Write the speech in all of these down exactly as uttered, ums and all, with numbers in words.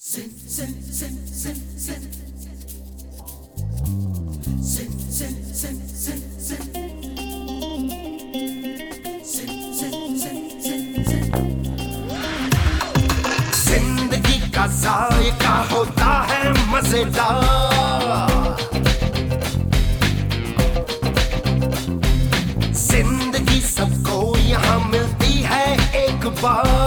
Sin, sin, sin, sin, sin. Sin, sin, sin, sin, sin. Sin, sin, sin, sin, sin. जिंदगी का जायका होता है मजेदार। जिंदगी सबको यहाँ मिलती है एक बार।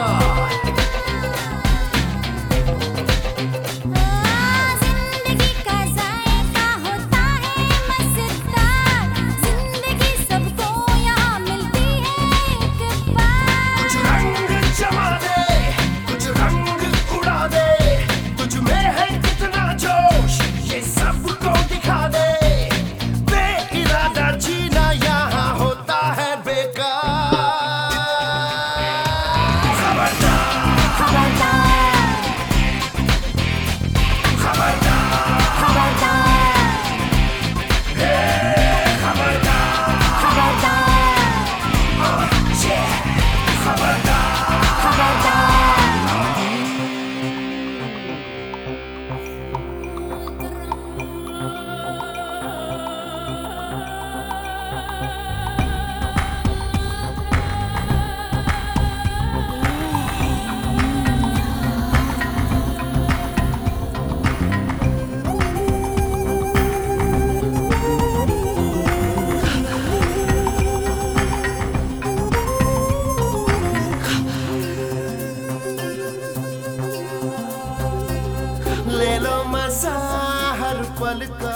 ले लो मजा हर पल का,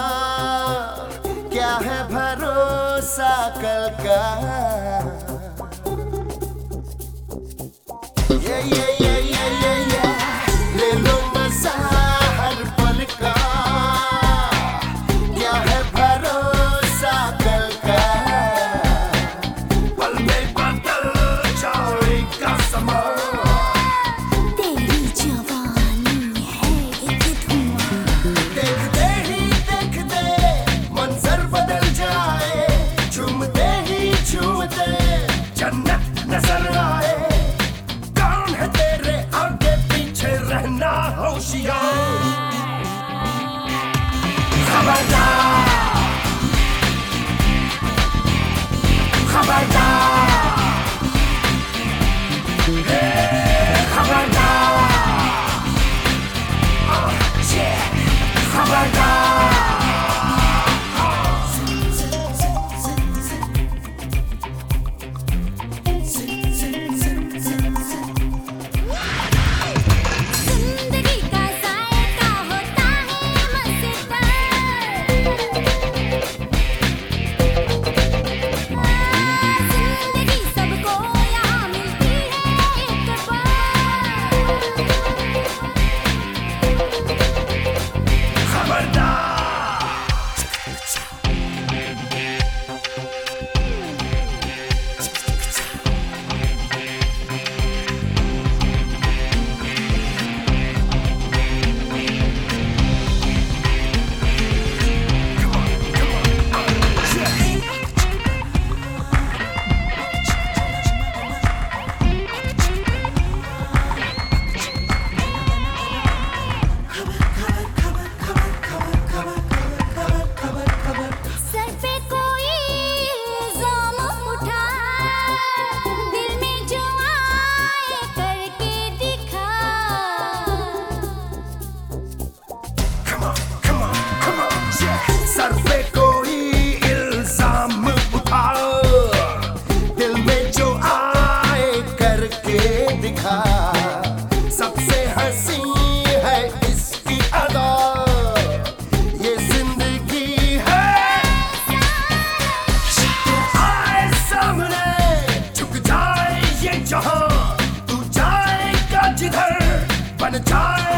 क्या है भरोसा कल का। ये ये ये ये ये ये ले लो मजा हर पल का, क्या है भरोसा कल का। पल में बदल जाएगा समा, नजर आए कौन है तेरे आगे पीछे रहना होशियार। खबरदार खबरदार खबरदार खबरदार। सर पे कोई इल्जाम उठाओ, दिल में जो आए करके दिखा। सबसे हंसी है इसकी अदा, ये जिंदगी है। तू आए सामने झुक जाए ये जहां, तू जाएगा जिधर बन जाए